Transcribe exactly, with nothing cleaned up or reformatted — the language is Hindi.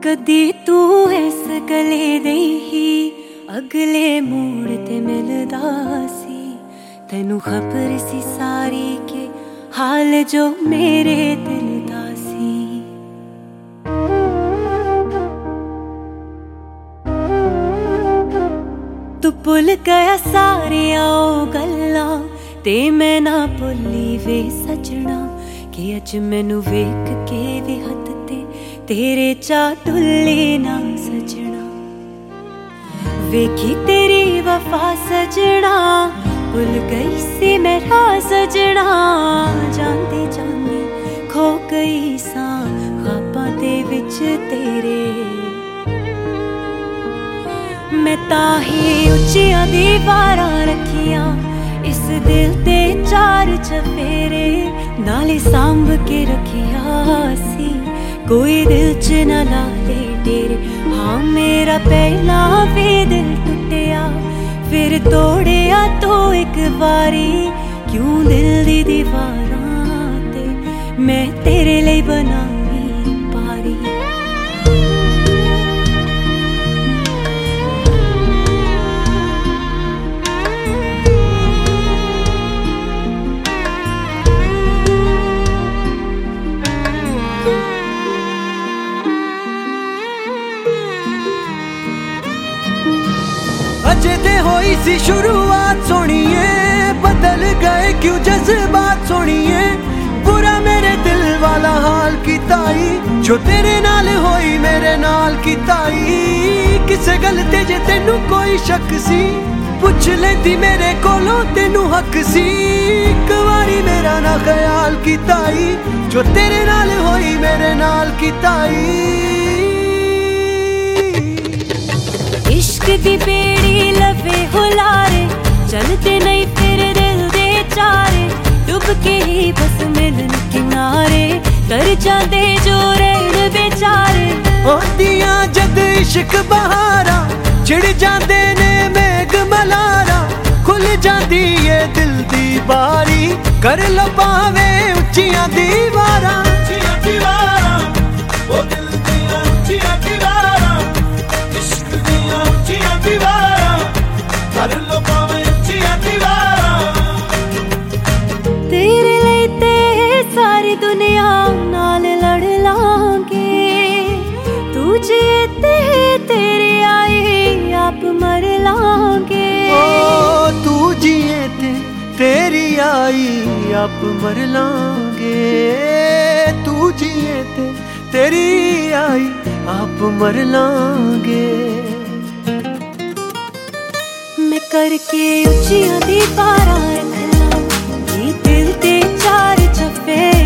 कदी तू इस गले दे ही अगले मोड़ ते मिलदा सी, तैनू खबर सी सारी के हाल जो मेरे दिल दा सी। तू भुल गया सारियां ओ गल्लां ते मैं ना भुल्ली वे सजना, कि अज मैनू वेख के भी हथ ते तेरे चा टुल्ले ना सजना। वेखी तेरी वफा सजना, भुल गई सी मैं राह सजना, जांदे जांदे खो गई सां ख्वाबां दे विच तेरे। मैं ताही उच्चियां दीवारां रखियां इस दिल ते चार चफेरे, नाले सांभ के रखिया सी कोई दिल च ना ला दे डेरे। हाँ मेरा पहला भी दिल टुटिया फिर तोड़िया तो एक बारी, क्यों दिल दी दीवारां ते मैं तेरे लिए बनाई पारी। अजे ते होई सी शुरुआत सोनिए, बदल गए क्यों जज्बात सोनिए। बुरा मेरे दिल वाला हाल कीताई, जो तेरे नाल होई मेरे नाल कीताई। किसे गल ते जे तेनू कोई शक सी, पुछ लेंदी मेरे कोलों तेनू हक सी। इक वारी मेरा ना ख्याल कीताई, जो तेरे नाल होई मेरे नाल कीताई। इश्क दी बेड़ी लवे हुलारे, चलते नहीं फिर दिल दे चारे। डुब के ही बस मिलन किनारे, तर जांदे जो रहन बेचारे। होंदियां जद इश्क बहारा, चिड़ जांदे ने मेघ मलारा। खुल जांदी ये दिल दी बारी, कर लो पावे उच्चियां दीवारां। उच्चियां दीवारां, ओ दिल दियां उच्चियां दीवारां। इश्क दियां उच्चियां दीवारां, कर लो पावे उच्चियां दीवारां। तेरे लिए ते सारी दुनिया नाल लड़ लांगे, तू जीते तेरी आई आप मर लांगे। ओ तू जिए ते तेरी आई आप मर लांगे। तू जिए ते तेरी आई आप मर लांगे। मैं करके उच्चियां दीवारां रख लां, ये दिल ते चार चफेरे।